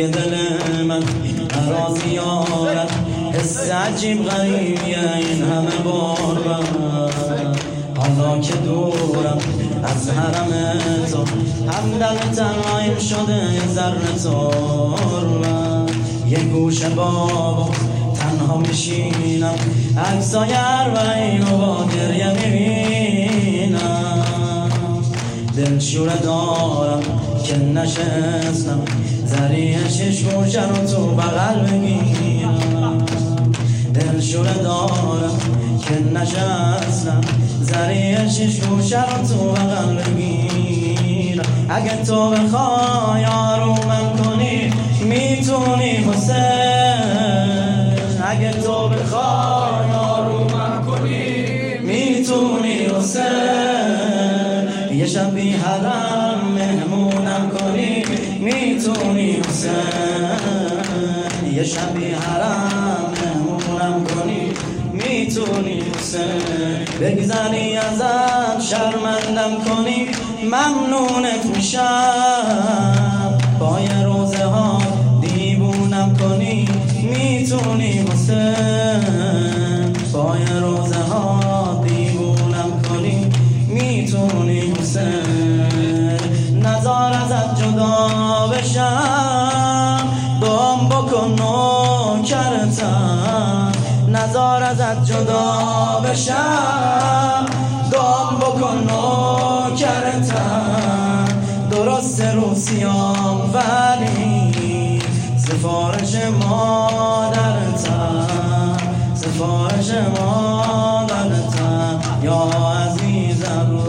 تنگ دل من نرازی یارد حس عجیب غریبیه این همه غربت حالا که دورم از حرم تو همدم تنهاییم شده یه ذره تربت یه گوشه بابا تنها میشینم عکسای اربعینو با گریه میبینم دلشوره دارم که نشستم زریع چشموشه رو تو بغل بگیرم دلشوره دارم که نشستم زریع چشموشه رو تو بغل بگیرم اگه تو بخوای آرومم کنی میتونی حسین اگه تو بخوای آرومم کنی میتونی حسین یه شب بی حرم مهمونم کنی میتونی حسین یه شب بی حرم مهمونم کنی میتونی حسین بگذری ازم شرمندم کنی ممنونت میشم با یه روزه ها دیوونم کنی میتونی حسین با یه روزه ها دیوونم کنی میتونی حسین نزار ازت جدا بشم دام بکن نوکرتم نزار ازت جدا بشم دام بکن نوکرتم درست روسیام ولی سفارش مادرتم سفارش مادرتم یا عزیز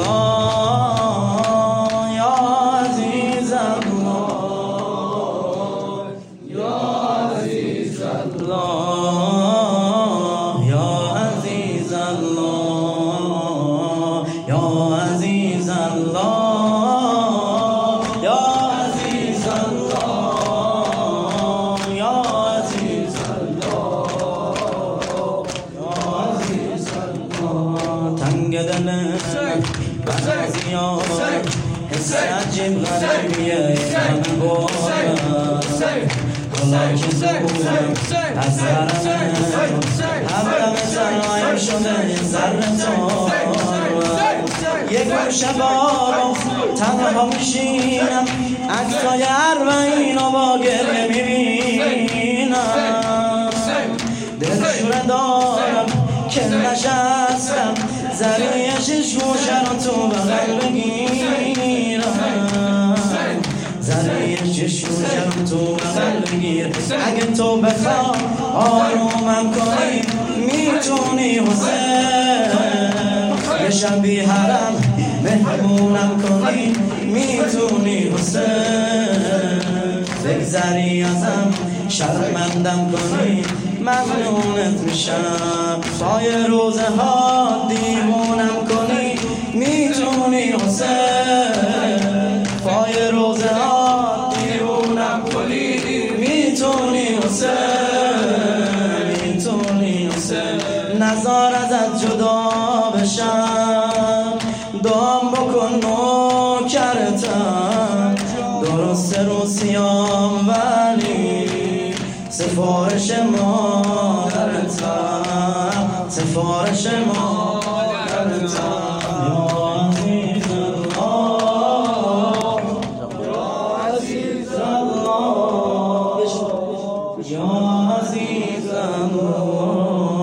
الله یا عزیز الله یا عزیز الله یا عزیز الله یا عزیز الله تنگ دل بعضی یار حس عجیب غریبیه همه غربت حالا که دورم از حرم همدم تنهاییم شده یه ذره تربت یه گوشه بابا تنها میشینم عکسای اربعینو با گریه میبینم دلشوره دارم که نشستم زریع چشموشه رو تو بغل بگیرم زریع چشموشه رو تو بغل بگیر اگه تو بخوای آرومم کنی میتونی حسین یه شب بی حرم مهمونم کنی میتونی حسین بگذری ازم شرمندم کنی ممنونت میشم با یه روزه ها دیوونم کنی میتونی حسین با یه روزه ها دیوونم کنی میتونی حسین میتونی حسین نزار ازت جدا بشم دام بکن نوکرتم درست روسیام ولی سفارش مادرتم سفارش مادرتم یا عزیز الله یا عزیز الله